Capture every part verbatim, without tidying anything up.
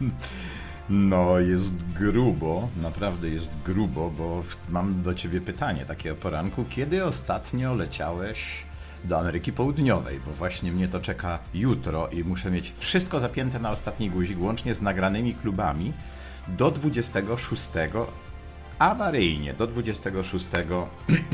No, jest grubo, naprawdę jest grubo, bo mam do ciebie pytanie takie o poranku. Kiedy ostatnio leciałeś do Ameryki Południowej? Bo właśnie mnie to czeka jutro i muszę mieć wszystko zapięte na ostatni guzik, łącznie z nagranymi klubami, do dwudziestego szóstego, awaryjnie do dwudziestego szóstego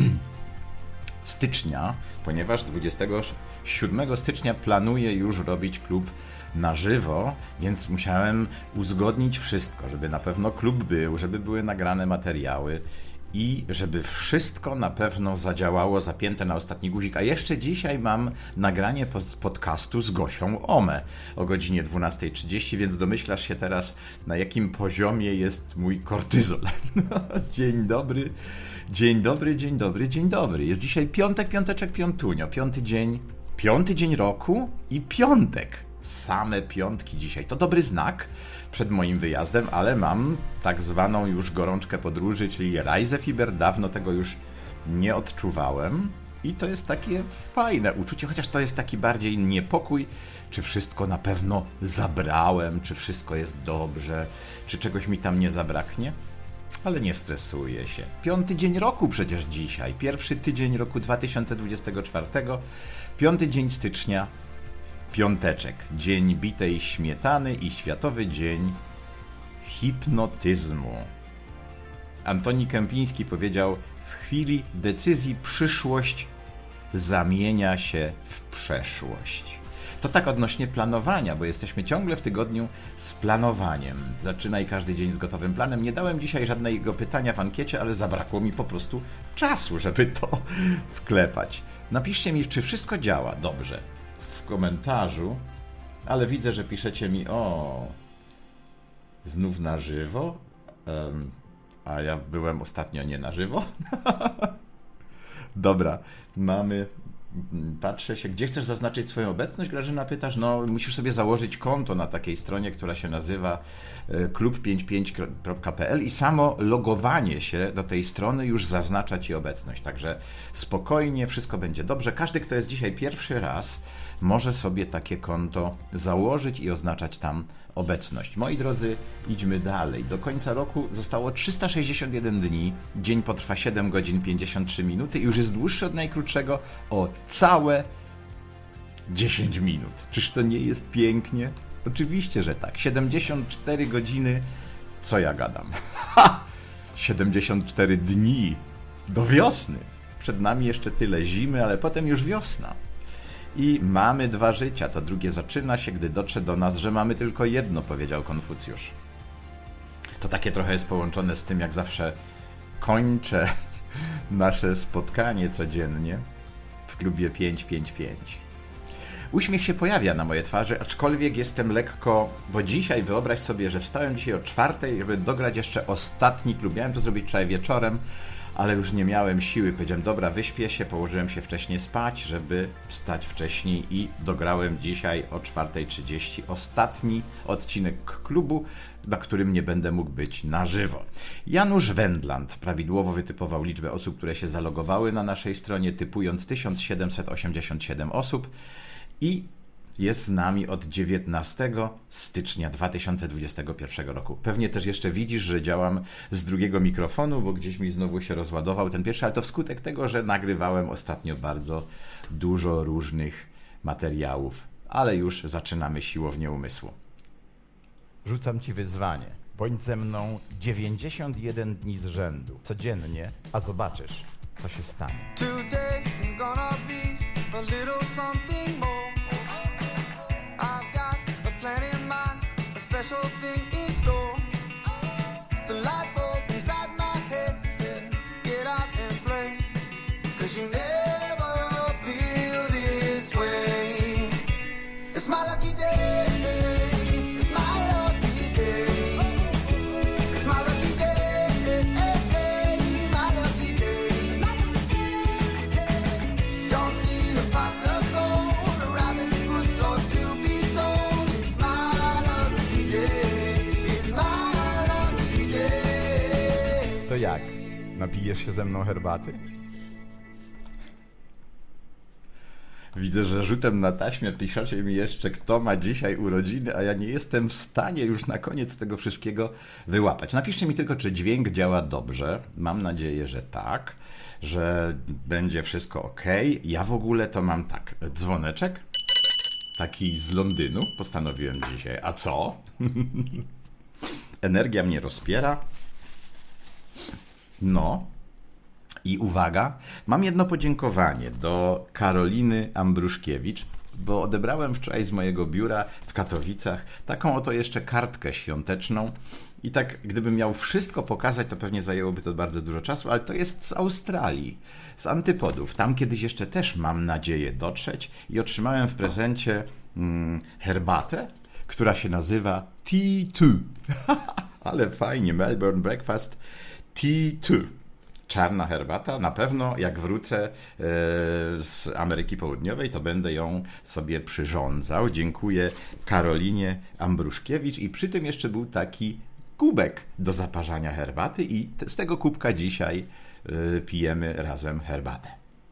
stycznia, ponieważ dwudziestego siódmego stycznia planuję już robić klub na żywo, więc musiałem uzgodnić wszystko, żeby na pewno klub był, żeby były nagrane materiały i żeby wszystko na pewno zadziałało, zapięte na ostatni guzik. A jeszcze dzisiaj mam nagranie z podcastu z Gosią Ome o godzinie dwunasta trzydzieści, więc domyślasz się teraz, na jakim poziomie jest mój kortyzol. Dzień dobry, dzień dobry, dzień dobry, dzień dobry. Jest dzisiaj piątek, piąteczek, piątunio, piąty dzień, piąty dzień roku i piątek. Same piątki dzisiaj. To dobry znak przed moim wyjazdem, ale mam tak zwaną już gorączkę podróży, czyli Reisefieber. Dawno tego już nie odczuwałem i to jest takie fajne uczucie, chociaż to jest taki bardziej niepokój, czy wszystko na pewno zabrałem, czy wszystko jest dobrze, czy czegoś mi tam nie zabraknie. Ale nie stresuję się. Piąty dzień roku przecież dzisiaj. Pierwszy tydzień roku dwa tysiące dwudziestego czwartego. Piąty dzień stycznia. Piąteczek, dzień bitej śmietany i Światowy Dzień Hipnotyzmu. Antoni Kępiński powiedział: w chwili decyzji przyszłość zamienia się w przeszłość. To tak odnośnie planowania, bo jesteśmy ciągle w tygodniu z planowaniem. Zaczynaj każdy dzień z gotowym planem. Nie dałem dzisiaj żadnego pytania w ankiecie, ale zabrakło mi po prostu czasu, żeby to wklepać. Napiszcie mi, czy wszystko działa dobrze w komentarzu, ale widzę, że piszecie mi: o, znów na żywo, um, a ja byłem ostatnio nie na żywo. Dobra, mamy, patrzę się, gdzie chcesz zaznaczyć swoją obecność? Grażyna, pytasz? No, musisz sobie założyć konto na takiej stronie, która się nazywa klub pięćdziesiąt pięć kropka p l i samo logowanie się do tej strony już zaznacza ci obecność, także spokojnie, wszystko będzie dobrze. Każdy, kto jest dzisiaj pierwszy raz, może sobie takie konto założyć i oznaczać tam obecność. Moi drodzy, idźmy dalej. Do końca roku zostało trzysta sześćdziesiąt jeden dni, dzień potrwa siedem godzin pięćdziesiąt trzy minuty i już jest dłuższy od najkrótszego o całe dziesięć minut. Czyż to nie jest pięknie? Oczywiście, że tak. siedemdziesiąt cztery godziny, co ja gadam? Ha! siedemdziesiąt cztery dni do wiosny. Przed nami jeszcze tyle zimy, ale potem już wiosna. I mamy dwa życia, to drugie zaczyna się, gdy dotrze do nas, że mamy tylko jedno, powiedział Konfucjusz. To takie trochę jest połączone z tym, jak zawsze kończę nasze spotkanie codziennie w klubie pięćset pięćdziesiąt pięć. Uśmiech się pojawia na mojej twarzy, aczkolwiek jestem lekko, bo dzisiaj wyobraź sobie, że wstałem dzisiaj o czwartej, żeby dograć jeszcze ostatni klub. Miałem to zrobić wczoraj wieczorem, ale już nie miałem siły. Powiedziałem: dobra, wyśpię się, położyłem się wcześniej spać, żeby wstać wcześniej i dograłem dzisiaj o czwarta trzydzieści ostatni odcinek klubu, na którym nie będę mógł być na żywo. Janusz Wendland prawidłowo wytypował liczbę osób, które się zalogowały na naszej stronie, typując tysiąc siedemset osiemdziesiąt siedem osób i jest z nami od dziewiętnastego stycznia dwa tysiące dwudziestego pierwszego roku. Pewnie też jeszcze widzisz, że działam z drugiego mikrofonu, bo gdzieś mi znowu się rozładował ten pierwszy, ale to wskutek tego, że nagrywałem ostatnio bardzo dużo różnych materiałów, ale już zaczynamy siłownię umysłu. Rzucam ci wyzwanie. Bądź ze mną dziewięćdziesiąt jeden dni z rzędu, codziennie, a zobaczysz, co się stanie. Today is gonna be a little something more. I've got a plan in mind, a special thing in store. The light bulb inside my head said, get out and play, 'cause you never feel this way. It's my lucky day, it's my lucky day, it's my lucky day, my lucky day. Don't need a pot of gold, a rabbit's foot or to be told. It's my lucky day, it's my lucky day. To jak? Napijesz się ze mną herbaty? Widzę, że rzutem na taśmę piszecie mi jeszcze, kto ma dzisiaj urodziny, a ja nie jestem w stanie już na koniec tego wszystkiego wyłapać. Napiszcie mi tylko, czy dźwięk działa dobrze. Mam nadzieję, że tak, że będzie wszystko ok. Ja w ogóle to mam tak, dzwoneczek, taki z Londynu, postanowiłem dzisiaj. A co? Energia mnie rozpiera. No. I uwaga, mam jedno podziękowanie do Karoliny Ambruszkiewicz, bo odebrałem wczoraj z mojego biura w Katowicach taką oto jeszcze kartkę świąteczną i tak gdybym miał wszystko pokazać, to pewnie zajęłoby to bardzo dużo czasu, ale to jest z Australii, z Antypodów. Tam kiedyś jeszcze też mam nadzieję dotrzeć i otrzymałem w prezencie hmm, herbatę, która się nazywa T dwa. Ale fajnie, Melbourne Breakfast T dwa. Czarna herbata. Na pewno jak wrócę z Ameryki Południowej, to będę ją sobie przyrządzał. Dziękuję Karolinie Ambruszkiewicz. I przy tym jeszcze był taki kubek do zaparzania herbaty i z tego kubka dzisiaj pijemy razem herbatę.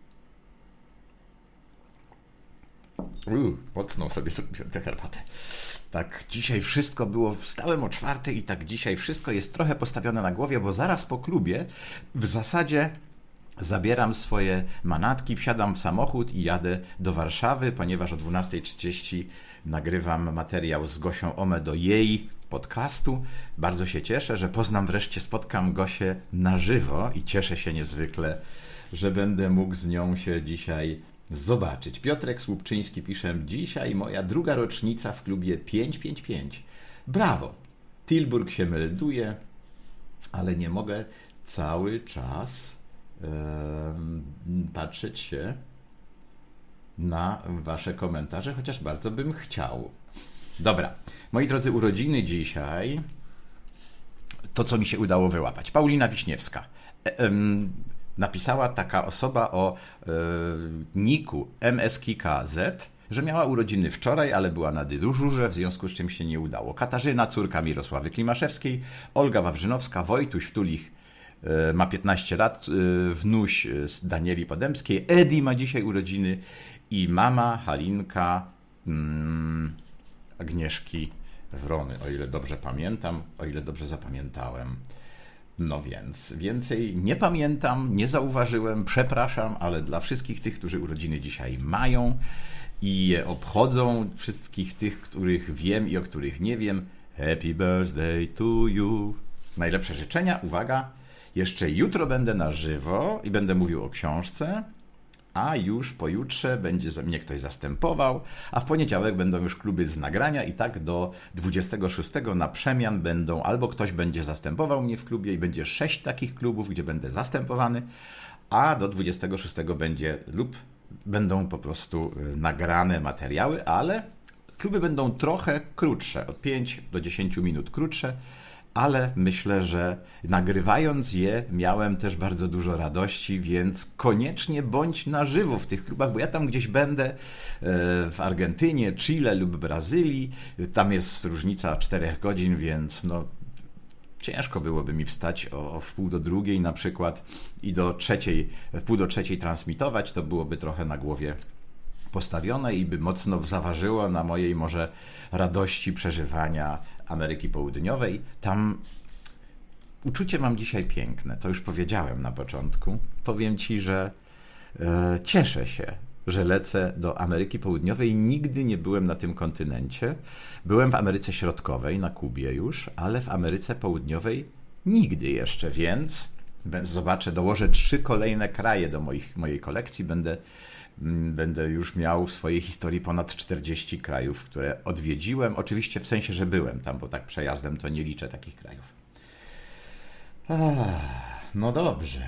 Uuu, mocno sobie zrobiłem tę herbatę. Tak, dzisiaj wszystko było, wstałem o czwartej i tak dzisiaj wszystko jest trochę postawione na głowie, bo zaraz po klubie w zasadzie zabieram swoje manatki, wsiadam w samochód i jadę do Warszawy, ponieważ o dwunasta trzydzieści nagrywam materiał z Gosią Ome do jej podcastu. Bardzo się cieszę, że poznam wreszcie, spotkam Gosię na żywo i cieszę się niezwykle, że będę mógł z nią się dzisiaj zobaczyć. Piotrek Słupczyński pisze, dzisiaj moja druga rocznica w klubie pięć pięć pięć. Brawo! Tilburg się melduje, ale nie mogę cały czas e, patrzeć się na wasze komentarze, chociaż bardzo bym chciał. Dobra, moi drodzy, urodziny dzisiaj, to co mi się udało wyłapać. Paulina Wiśniewska. E, e, Napisała taka osoba o e, niku M S K K Z, że miała urodziny wczoraj, ale była na dyżurze, w związku z czym się nie udało. Katarzyna, córka Mirosławy Klimaszewskiej, Olga Wawrzynowska, Wojtuś Wtulich e, ma piętnaście lat, e, wnuś z Danieli Podemskiej, Edi ma dzisiaj urodziny i mama Halinka mm, Agnieszki Wrony, o ile dobrze pamiętam, o ile dobrze zapamiętałem. No więc, więcej nie pamiętam, nie zauważyłem, przepraszam, ale dla wszystkich tych, którzy urodziny dzisiaj mają i je obchodzą, wszystkich tych, których wiem i o których nie wiem, happy birthday to you. Najlepsze życzenia, uwaga, jeszcze jutro będę na żywo i będę mówił o książce, a już pojutrze będzie mnie ktoś zastępował, a w poniedziałek będą już kluby z nagrania i tak do dwudziestego szóstego na przemian będą, albo ktoś będzie zastępował mnie w klubie i będzie sześć takich klubów, gdzie będę zastępowany, a do dwudziestego szóstego będzie lub będą po prostu nagrane materiały, ale kluby będą trochę krótsze, od pięć do dziesięciu minut krótsze, ale myślę, że nagrywając je miałem też bardzo dużo radości, więc koniecznie bądź na żywo w tych klubach, bo ja tam gdzieś będę w Argentynie, Chile lub Brazylii. Tam jest różnica czterech godzin, więc no ciężko byłoby mi wstać o, o wpół do drugiej na przykład i do trzeciej, wpół do trzeciej transmitować, to byłoby trochę na głowie postawione i by mocno zaważyło na mojej może radości przeżywania Ameryki Południowej. Tam uczucie mam dzisiaj piękne, to już powiedziałem na początku. Powiem ci, że e, cieszę się, że lecę do Ameryki Południowej. Nigdy nie byłem na tym kontynencie. Byłem w Ameryce Środkowej, na Kubie już, ale w Ameryce Południowej nigdy jeszcze, więc zobaczę, dołożę trzy kolejne kraje do moich, mojej kolekcji. Będę Będę już miał w swojej historii ponad czterdzieści krajów, które odwiedziłem. Oczywiście w sensie, że byłem tam, bo tak przejazdem to nie liczę takich krajów. Ach, no dobrze.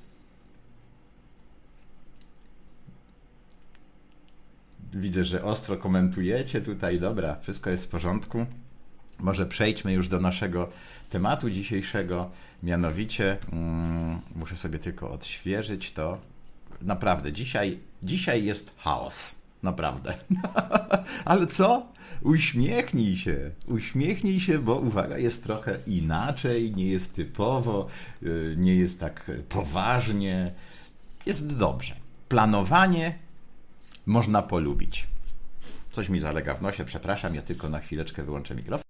Widzę, że ostro komentujecie tutaj. Dobra, wszystko jest w porządku. Może przejdźmy już do naszego tematu dzisiejszego. Mianowicie, mm, muszę sobie tylko odświeżyć to. Naprawdę, dzisiaj, dzisiaj jest chaos. Naprawdę. Ale co? Uśmiechnij się. Uśmiechnij się, bo uwaga, jest trochę inaczej, nie jest typowo, nie jest tak poważnie. Jest dobrze. Planowanie można polubić. Coś mi zalega w nosie, przepraszam, ja tylko na chwileczkę wyłączę mikrofon.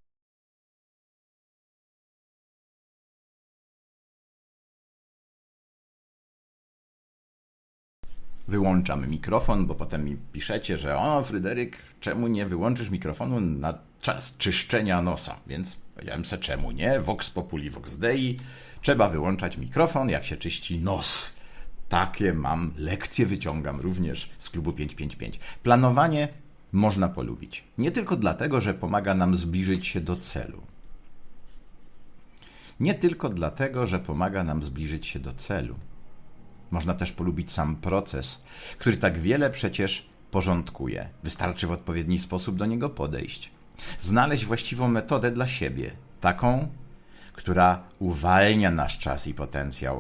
Wyłączam mikrofon, bo potem mi piszecie, że o, Fryderyk, czemu nie wyłączysz mikrofonu na czas czyszczenia nosa? Więc powiedziałem se, czemu nie? Vox populi, vox dei. Trzeba wyłączać mikrofon, jak się czyści nos. Takie mam lekcje, wyciągam również z klubu pięć pięć pięć. Planowanie można polubić. Nie tylko dlatego, że pomaga nam zbliżyć się do celu. Nie tylko dlatego, że pomaga nam zbliżyć się do celu. Można też polubić sam proces, który tak wiele przecież porządkuje. Wystarczy w odpowiedni sposób do niego podejść. Znaleźć właściwą metodę dla siebie. Taką, która uwalnia nasz czas i potencjał.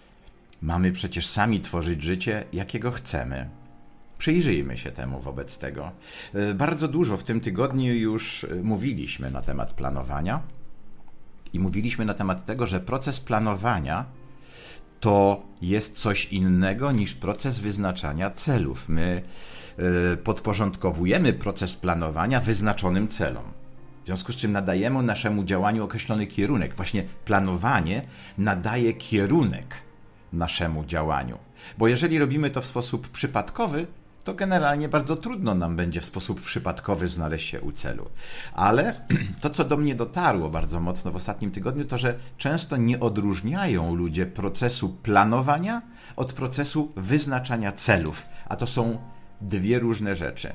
Mamy przecież sami tworzyć życie, jakiego chcemy. Przyjrzyjmy się temu wobec tego. Bardzo dużo w tym tygodniu już mówiliśmy na temat planowania i mówiliśmy na temat tego, że proces planowania to jest coś innego niż proces wyznaczania celów. My podporządkowujemy proces planowania wyznaczonym celom. W związku z czym nadajemy naszemu działaniu określony kierunek. Właśnie planowanie nadaje kierunek naszemu działaniu. Bo jeżeli robimy to w sposób przypadkowy, to generalnie bardzo trudno nam będzie w sposób przypadkowy znaleźć się u celu. Ale to, co do mnie dotarło bardzo mocno w ostatnim tygodniu, to, że często nie odróżniają ludzie procesu planowania od procesu wyznaczania celów. A to są dwie różne rzeczy.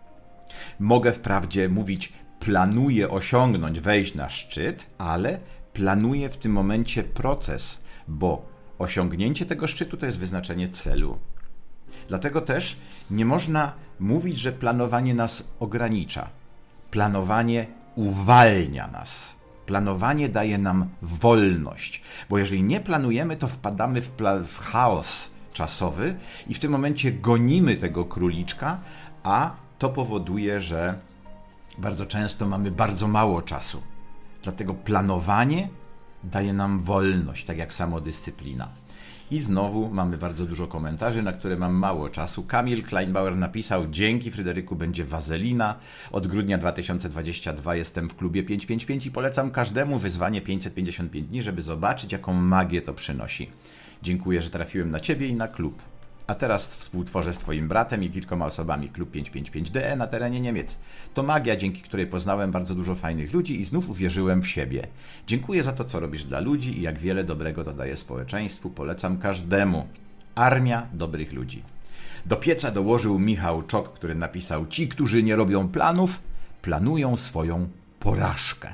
Mogę wprawdzie mówić, planuję osiągnąć, wejść na szczyt, ale planuję w tym momencie proces, bo osiągnięcie tego szczytu to jest wyznaczenie celu. Dlatego też nie można mówić, że planowanie nas ogranicza. Planowanie uwalnia nas. Planowanie daje nam wolność, bo jeżeli nie planujemy, to wpadamy w, pla- w chaos czasowy i w tym momencie gonimy tego króliczka, a to powoduje, że bardzo często mamy bardzo mało czasu. Dlatego planowanie daje nam wolność, tak jak samodyscyplina. I znowu mamy bardzo dużo komentarzy, na które mam mało czasu. Kamil Kleinbauer napisał: dzięki Fryderyku, będzie wazelina. Od grudnia dwa tysiące dwudziestego drugiego jestem w klubie pięć pięć pięć i polecam każdemu wyzwanie pięćset pięćdziesiąt pięć dni, żeby zobaczyć, jaką magię to przynosi. Dziękuję, że trafiłem na Ciebie i na klub. A teraz współtworzę z Twoim bratem i kilkoma osobami klub pięćset pięćdziesiąt pięć D E na terenie Niemiec. To magia, dzięki której poznałem bardzo dużo fajnych ludzi i znów uwierzyłem w siebie. Dziękuję za to, co robisz dla ludzi i jak wiele dobrego to daje społeczeństwu. Polecam każdemu. Armia dobrych ludzi. Do pieca dołożył Michał Czok, który napisał: ci, którzy nie robią planów, planują swoją porażkę.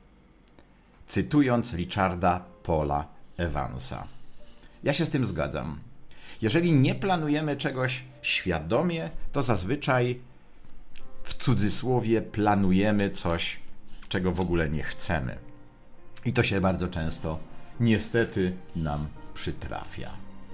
Cytując Richarda Paula Evansa. Ja się z tym zgadzam. Jeżeli nie planujemy czegoś świadomie, to zazwyczaj w cudzysłowie planujemy coś, czego w ogóle nie chcemy. I to się bardzo często niestety nam przytrafia.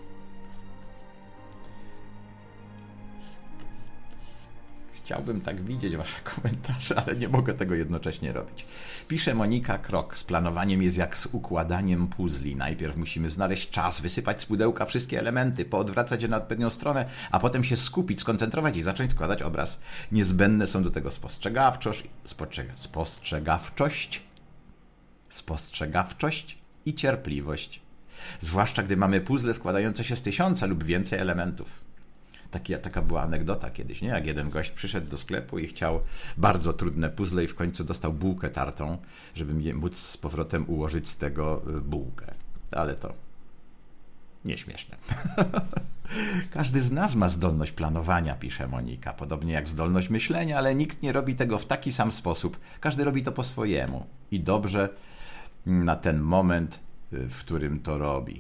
Chciałbym tak widzieć Wasze komentarze, ale nie mogę tego jednocześnie robić. Pisze Monika Krok: z planowaniem jest jak z układaniem puzli. Najpierw musimy znaleźć czas, wysypać z pudełka wszystkie elementy, poodwracać je na odpowiednią stronę, a potem się skupić, skoncentrować i zacząć składać obraz. Niezbędne są do tego spostrzegawczość, spostrzega, spostrzegawczość, spostrzegawczość i cierpliwość. Zwłaszcza gdy mamy puzzle składające się z tysiąca lub więcej elementów. Taki, taka była anegdota kiedyś, nie? Jak jeden gość przyszedł do sklepu i chciał bardzo trudne puzzle i w końcu dostał bułkę tartą, żeby móc z powrotem ułożyć z tego bułkę. Ale to nieśmieszne. Każdy z nas ma zdolność planowania, pisze Monika, podobnie jak zdolność myślenia, ale nikt nie robi tego w taki sam sposób. Każdy robi to po swojemu i dobrze na ten moment, w którym to robi.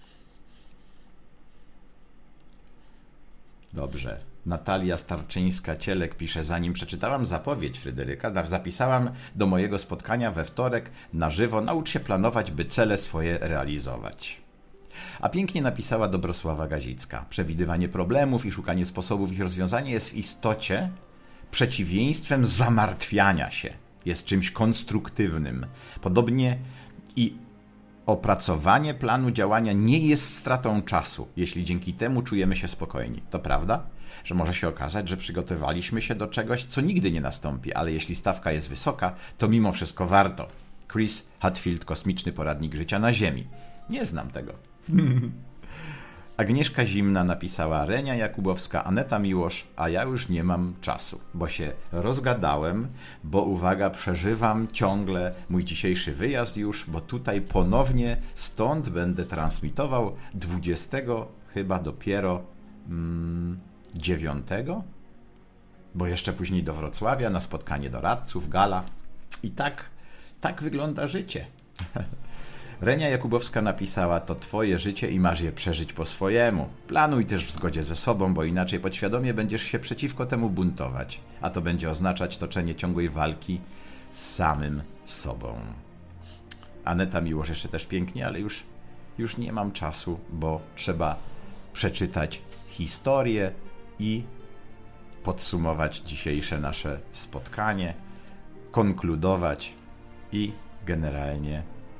Dobrze. Natalia Starczyńska-Cielek pisze: zanim przeczytałam zapowiedź Fryderyka, zapisałam do mojego spotkania we wtorek na żywo: naucz się planować, by cele swoje realizować. A pięknie napisała Dobrosława Gazicka: przewidywanie problemów i szukanie sposobów ich rozwiązania jest w istocie przeciwieństwem zamartwiania się. Jest czymś konstruktywnym. Podobnie i opracowanie planu działania nie jest stratą czasu, jeśli dzięki temu czujemy się spokojni. To prawda, że może się okazać, że przygotowaliśmy się do czegoś, co nigdy nie nastąpi, ale jeśli stawka jest wysoka, to mimo wszystko warto. Chris Hadfield, Kosmiczny Poradnik Życia na Ziemi. Nie znam tego. Agnieszka Zimna napisała: Renia Jakubowska, Aneta Miłosz, a ja już nie mam czasu, bo się rozgadałem, bo uwaga, przeżywam ciągle mój dzisiejszy wyjazd już, bo tutaj ponownie stąd będę transmitował dwudziestego chyba dopiero mm, dziewiątego, bo jeszcze później do Wrocławia na spotkanie doradców, gala. I tak, tak wygląda życie. Renia Jakubowska napisała: to twoje życie i masz je przeżyć po swojemu. Planuj też w zgodzie ze sobą, bo inaczej podświadomie będziesz się przeciwko temu buntować, a to będzie oznaczać toczenie ciągłej walki z samym sobą. Aneta Miłosz jeszcze też pięknie, ale już, już nie mam czasu, bo trzeba przeczytać historię i podsumować dzisiejsze nasze spotkanie, konkludować i generalnie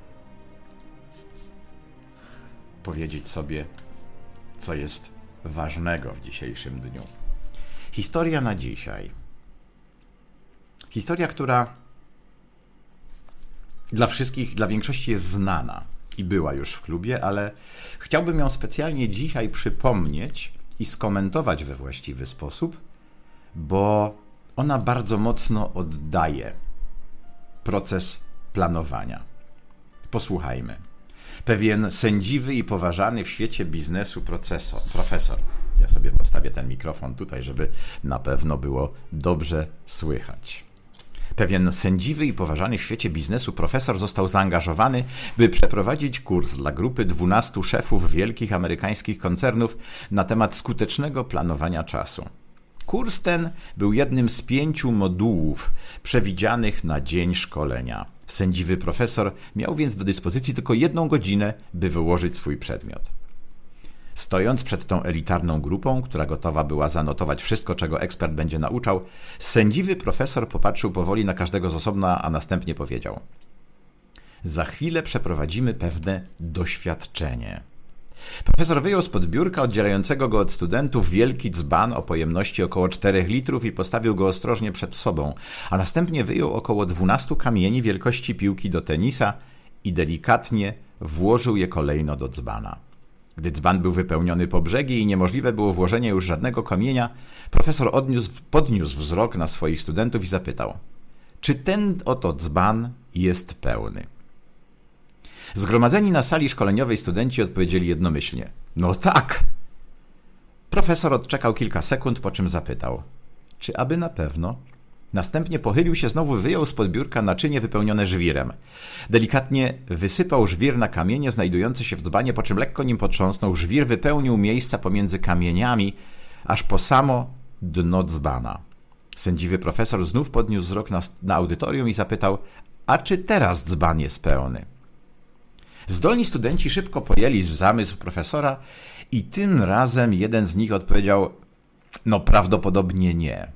powiedzieć sobie, co jest ważnego w dzisiejszym dniu. Historia na dzisiaj. Historia, która dla wszystkich, dla większości jest znana i była już w klubie, ale chciałbym ją specjalnie dzisiaj przypomnieć i skomentować we właściwy sposób, bo ona bardzo mocno oddaje proces planowania. Posłuchajmy. Pewien sędziwy i poważany w świecie biznesu procesor, profesor. Ja sobie postawię ten mikrofon tutaj, żeby na pewno było dobrze słychać. Pewien sędziwy i poważany w świecie biznesu profesor został zaangażowany, by przeprowadzić kurs dla grupy dwunastu szefów wielkich amerykańskich koncernów na temat skutecznego planowania czasu. Kurs ten był jednym z pięciu modułów przewidzianych na dzień szkolenia. Sędziwy profesor miał więc do dyspozycji tylko jedną godzinę, by wyłożyć swój przedmiot. Stojąc przed tą elitarną grupą, która gotowa była zanotować wszystko, czego ekspert będzie nauczał, sędziwy profesor popatrzył powoli na każdego z osobna, a następnie powiedział: za chwilę przeprowadzimy pewne doświadczenie. Profesor wyjął spod biurka oddzielającego go od studentów wielki dzban o pojemności około czterech litrów i postawił go ostrożnie przed sobą, a następnie wyjął około dwunastu kamieni wielkości piłki do tenisa i delikatnie włożył je kolejno do dzbana. Gdy dzban był wypełniony po brzegi i niemożliwe było włożenie już żadnego kamienia, profesor odniósł, podniósł wzrok na swoich studentów i zapytał: czy ten oto dzban jest pełny? Zgromadzeni na sali szkoleniowej studenci odpowiedzieli jednomyślnie: no tak. Profesor odczekał kilka sekund, po czym zapytał: czy aby na pewno? Następnie pochylił się znowu, wyjął spod biurka naczynie wypełnione żwirem. Delikatnie wysypał żwir na kamienie znajdujące się w dzbanie, po czym lekko nim potrząsnął. Żwir wypełnił miejsca pomiędzy kamieniami, aż po samo dno dzbana. Sędziwy profesor znów podniósł wzrok na, na audytorium i zapytał: a czy teraz dzban jest pełny? Zdolni studenci szybko pojęli zamysł profesora i tym razem jeden z nich odpowiedział: no prawdopodobnie nie.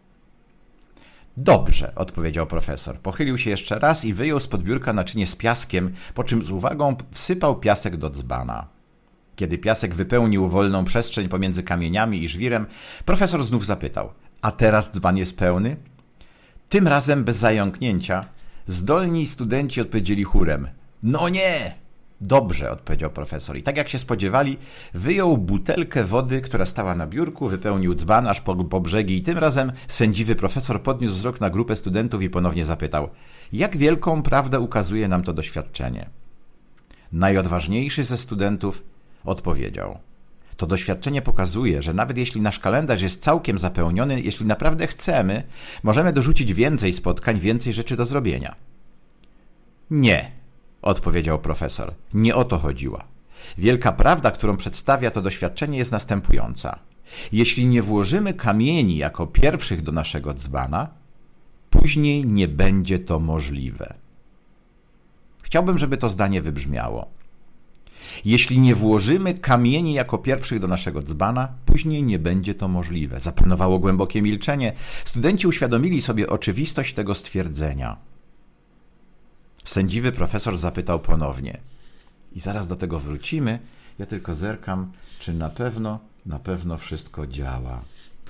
Dobrze, odpowiedział profesor. Pochylił się jeszcze raz i wyjął spod biurka naczynie z piaskiem, po czym z uwagą wsypał piasek do dzbana. Kiedy piasek wypełnił wolną przestrzeń pomiędzy kamieniami i żwirem, profesor znów zapytał: a teraz dzban jest pełny? Tym razem bez zająknięcia zdolni studenci odpowiedzieli chórem: no nie! Dobrze, odpowiedział profesor. I tak jak się spodziewali, wyjął butelkę wody, która stała na biurku, wypełnił dzban aż po, po brzegi i tym razem sędziwy profesor podniósł wzrok na grupę studentów i ponownie zapytał: jak wielką prawdę ukazuje nam to doświadczenie? Najodważniejszy ze studentów odpowiedział: to doświadczenie pokazuje, że nawet jeśli nasz kalendarz jest całkiem zapełniony, jeśli naprawdę chcemy, możemy dorzucić więcej spotkań, więcej rzeczy do zrobienia. Nie, odpowiedział profesor. Nie o to chodziło. Wielka prawda, którą przedstawia to doświadczenie, jest następująca. Jeśli nie włożymy kamieni jako pierwszych do naszego dzbana, później nie będzie to możliwe. Chciałbym, żeby to zdanie wybrzmiało. Jeśli nie włożymy kamieni jako pierwszych do naszego dzbana, później nie będzie to możliwe. Zapanowało głębokie milczenie. Studenci uświadomili sobie oczywistość tego stwierdzenia. Sędziwy profesor zapytał ponownie: I zaraz do tego wrócimy. Ja tylko zerkam, czy na pewno, na pewno wszystko działa.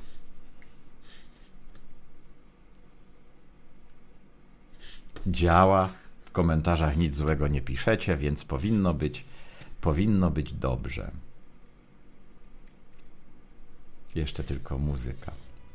Działa. W komentarzach nic złego nie piszecie, więc powinno być, powinno być dobrze. Jeszcze tylko muzyka.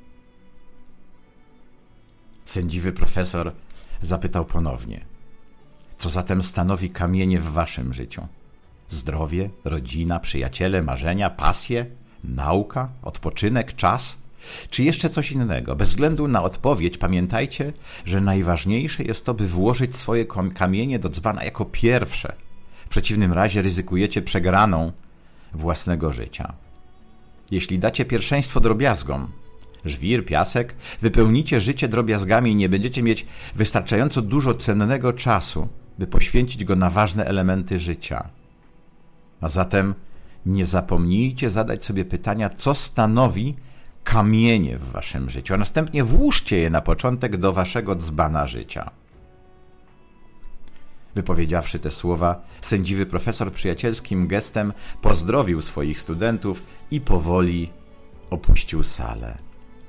Sędziwy profesor zapytał ponownie: co zatem stanowi kamienie w waszym życiu? Zdrowie, rodzina, przyjaciele, marzenia, pasje, nauka, odpoczynek, czas? Czy jeszcze coś innego? Bez względu na odpowiedź pamiętajcie, że najważniejsze jest to, by włożyć swoje kamienie do dzbana jako pierwsze. W przeciwnym razie ryzykujecie przegraną własnego życia. Jeśli dacie pierwszeństwo drobiazgom, żwir, piasek, wypełnicie życie drobiazgami i nie będziecie mieć wystarczająco dużo cennego czasu, by poświęcić go na ważne elementy życia. A zatem nie zapomnijcie zadać sobie pytania, co stanowi kamienie w waszym życiu, a następnie włóżcie je na początek do waszego dzbana życia. Wypowiedziawszy te słowa, sędziwy profesor przyjacielskim gestem pozdrowił swoich studentów i powoli opuścił salę.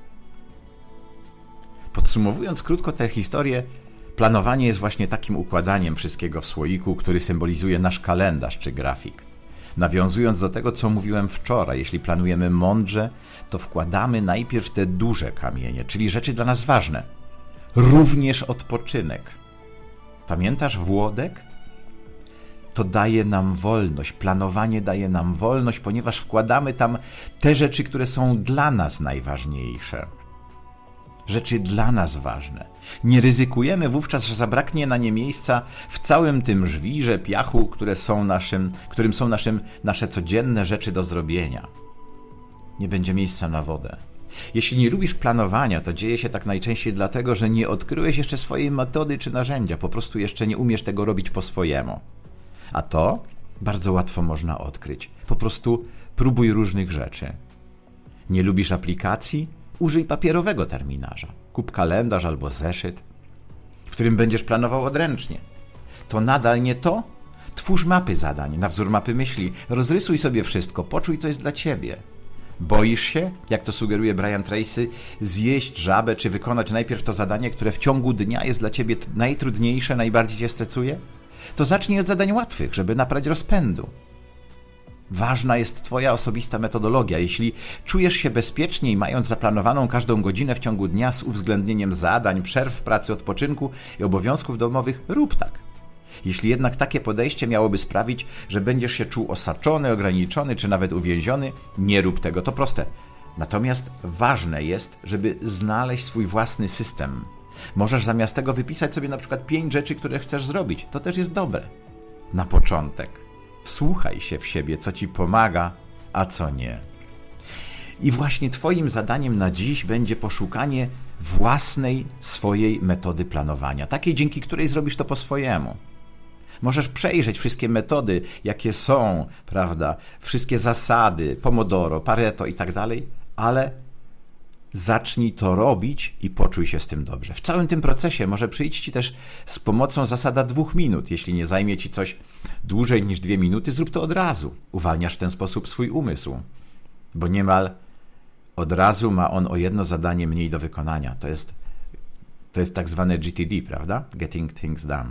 Podsumowując krótko tę historię, planowanie jest właśnie takim układaniem wszystkiego w słoiku, który symbolizuje nasz kalendarz czy grafik. Nawiązując do tego, co mówiłem wczoraj, jeśli planujemy mądrze, to wkładamy najpierw te duże kamienie, czyli rzeczy dla nas ważne. Również odpoczynek. Pamiętasz Włodek? To daje nam wolność, planowanie daje nam wolność, ponieważ wkładamy tam te rzeczy, które są dla nas najważniejsze. Rzeczy dla nas ważne. Nie ryzykujemy wówczas, że zabraknie na nie miejsca w całym tym żwirze, piachu, które są naszym, którym są naszym, nasze codzienne rzeczy do zrobienia. Nie będzie miejsca na wodę. Jeśli nie lubisz planowania, to dzieje się tak najczęściej dlatego, że nie odkryłeś jeszcze swojej metody czy narzędzia, po prostu jeszcze nie umiesz tego robić po swojemu. A to bardzo łatwo można odkryć. Po prostu próbuj różnych rzeczy. Nie lubisz aplikacji? Użyj papierowego terminarza. Kup kalendarz albo zeszyt, w którym będziesz planował odręcznie. To nadal nie to? Twórz mapy zadań na wzór mapy myśli. Rozrysuj sobie wszystko, poczuj, co jest dla ciebie. Boisz się, jak to sugeruje Brian Tracy, zjeść żabę czy wykonać najpierw to zadanie, które w ciągu dnia jest dla ciebie najtrudniejsze, najbardziej cię stresuje? To zacznij od zadań łatwych, żeby nabrać rozpędu. Ważna jest twoja osobista metodologia. Jeśli czujesz się bezpieczniej, mając zaplanowaną każdą godzinę w ciągu dnia z uwzględnieniem zadań, przerw w pracy, odpoczynku i obowiązków domowych, rób tak. Jeśli jednak takie podejście miałoby sprawić, że będziesz się czuł osaczony, ograniczony czy nawet uwięziony, nie rób tego, to proste. Natomiast ważne jest, żeby znaleźć swój własny system. Możesz zamiast tego wypisać sobie na przykład pięć rzeczy, które chcesz zrobić. To też jest dobre. Na początek wsłuchaj się w siebie, co ci pomaga, a co nie. I właśnie twoim zadaniem na dziś będzie poszukanie własnej, swojej metody planowania. Takiej, dzięki której zrobisz to po swojemu. Możesz przejrzeć wszystkie metody, jakie są, prawda, wszystkie zasady, Pomodoro, Pareto i tak dalej, ale zacznij to robić i poczuj się z tym dobrze. W całym tym procesie może przyjść ci też z pomocą zasada dwóch minut. Jeśli nie zajmie ci coś dłużej niż dwie minuty, zrób to od razu. Uwalniasz w ten sposób swój umysł, bo niemal od razu ma on o jedno zadanie mniej do wykonania. To jest, to jest tak zwane G T D, prawda? Getting Things Done.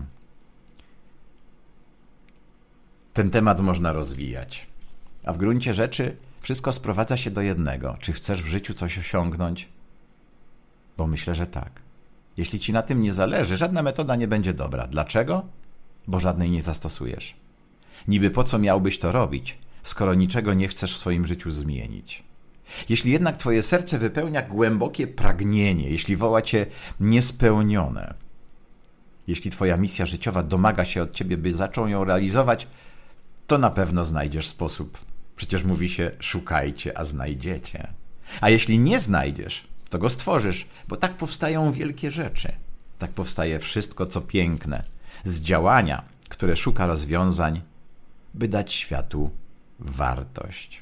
Ten temat można rozwijać. A w gruncie rzeczy wszystko sprowadza się do jednego. Czy chcesz w życiu coś osiągnąć? Bo myślę, że tak. Jeśli ci na tym nie zależy, żadna metoda nie będzie dobra. Dlaczego? Bo żadnej nie zastosujesz. Niby po co miałbyś to robić, skoro niczego nie chcesz w swoim życiu zmienić? Jeśli jednak twoje serce wypełnia głębokie pragnienie, jeśli woła cię niespełnione, jeśli twoja misja życiowa domaga się od ciebie, by zaczął ją realizować, to na pewno znajdziesz sposób. Przecież mówi się, szukajcie, a znajdziecie. A jeśli nie znajdziesz, to go stworzysz, bo tak powstają wielkie rzeczy. Tak powstaje wszystko, co piękne, z działania, które szuka rozwiązań, by dać światu wartość.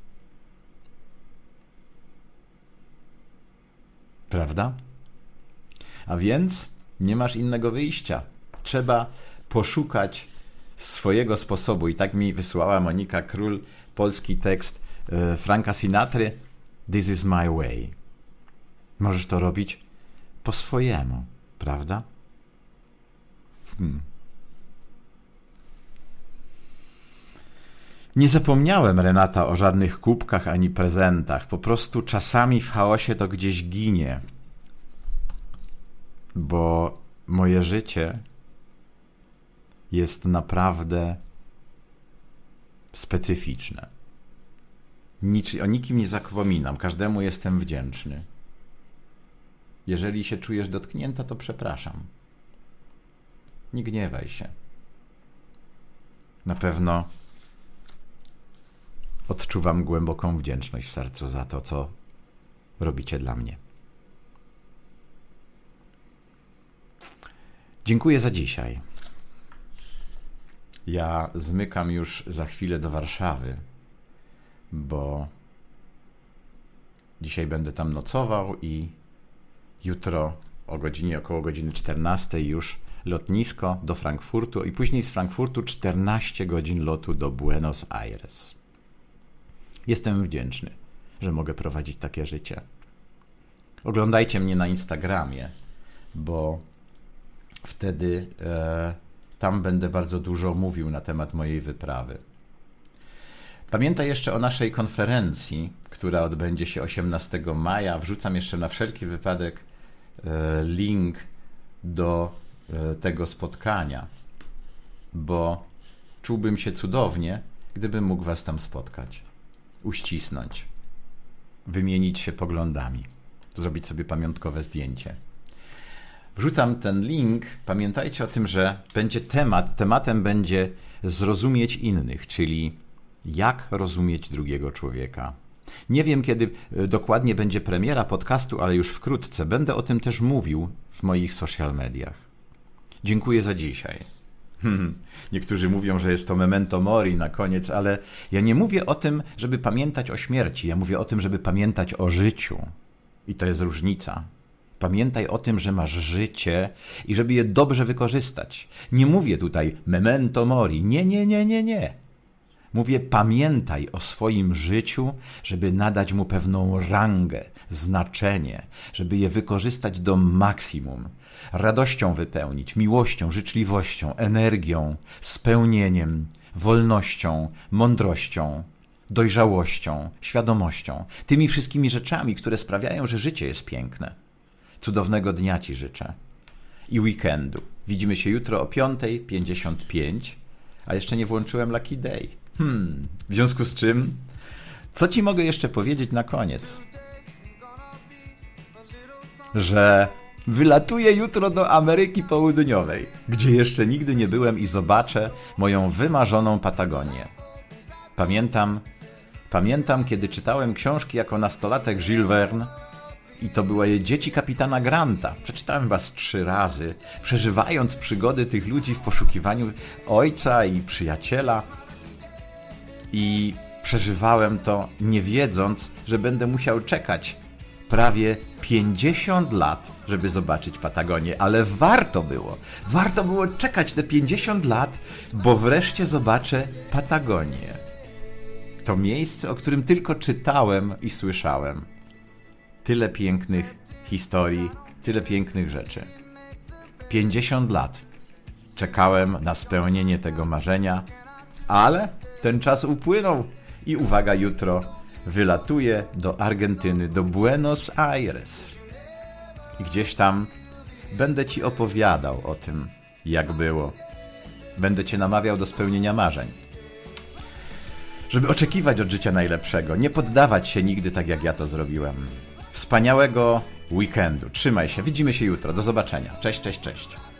Prawda? A więc nie masz innego wyjścia. Trzeba poszukać swojego sposobu. I tak mi wysłała Monika Król polski tekst e, Franka Sinatry This is my way. Możesz to robić po swojemu, prawda? Hmm. Nie zapomniałem, Renata, o żadnych kubkach ani prezentach. Po prostu czasami w chaosie to gdzieś ginie. Bo moje życie jest naprawdę specyficzne. Nic, o nikim nie zapominam. Każdemu jestem wdzięczny. Jeżeli się czujesz dotknięta, to przepraszam. Nie gniewaj się. Na pewno odczuwam głęboką wdzięczność w sercu za to, co robicie dla mnie. Dziękuję za dzisiaj. Ja zmykam już za chwilę do Warszawy, bo dzisiaj będę tam nocował i jutro o godzinie, około godziny czternastej już lotnisko do Frankfurtu i później z Frankfurtu czternaście godzin lotu do Buenos Aires. Jestem wdzięczny, że mogę prowadzić takie życie. Oglądajcie mnie na Instagramie, bo wtedy e, tam będę bardzo dużo mówił na temat mojej wyprawy. Pamiętaj jeszcze o naszej konferencji, która odbędzie się osiemnastego maja. Wrzucam jeszcze na wszelki wypadek e, link do e, tego spotkania, bo czułbym się cudownie, gdybym mógł was tam spotkać, uścisnąć, wymienić się poglądami, zrobić sobie pamiątkowe zdjęcie. Wrzucam ten link. Pamiętajcie o tym, że będzie temat, tematem będzie zrozumieć innych, czyli jak rozumieć drugiego człowieka. Nie wiem, kiedy dokładnie będzie premiera podcastu, ale już wkrótce. Będę o tym też mówił w moich social mediach. Dziękuję za dzisiaj. Niektórzy mówią, że jest to memento mori na koniec, ale ja nie mówię o tym, żeby pamiętać o śmierci. Ja mówię o tym, żeby pamiętać o życiu. I to jest różnica. Pamiętaj o tym, że masz życie i żeby je dobrze wykorzystać. Nie mówię tutaj memento mori. Nie, nie, nie, nie, nie. Mówię, pamiętaj o swoim życiu, żeby nadać mu pewną rangę, znaczenie, żeby je wykorzystać do maksimum. Radością wypełnić, miłością, życzliwością, energią, spełnieniem, wolnością, mądrością, dojrzałością, świadomością. Tymi wszystkimi rzeczami, które sprawiają, że życie jest piękne. Cudownego dnia ci życzę. I weekendu. Widzimy się jutro o piątej pięćdziesiąt pięć, a jeszcze nie włączyłem Lucky Day. Hmm, w związku z czym, co ci mogę jeszcze powiedzieć na koniec? Że wylatuję jutro do Ameryki Południowej, gdzie jeszcze nigdy nie byłem i zobaczę moją wymarzoną Patagonię. Pamiętam, pamiętam, kiedy czytałem książki jako nastolatek Jules Verne i to były Dzieci kapitana Granta. Przeczytałem chyba z trzy razy, przeżywając przygody tych ludzi w poszukiwaniu ojca i przyjaciela. I przeżywałem to nie wiedząc, że będę musiał czekać prawie pięćdziesiąt lat, żeby zobaczyć Patagonię, ale warto było. Warto było czekać te pięćdziesiąt lat, bo wreszcie zobaczę Patagonię. To miejsce, o którym tylko czytałem i słyszałem. Tyle pięknych historii, tyle pięknych rzeczy. pięćdziesiąt lat czekałem na spełnienie tego marzenia, ale ten czas upłynął i uwaga, jutro wylatuję do Argentyny, do Buenos Aires. I gdzieś tam będę ci opowiadał o tym, jak było. Będę cię namawiał do spełnienia marzeń. Żeby oczekiwać od życia najlepszego, nie poddawać się nigdy tak, jak ja to zrobiłem. Wspaniałego weekendu. Trzymaj się. Widzimy się jutro. Do zobaczenia. Cześć, cześć, cześć.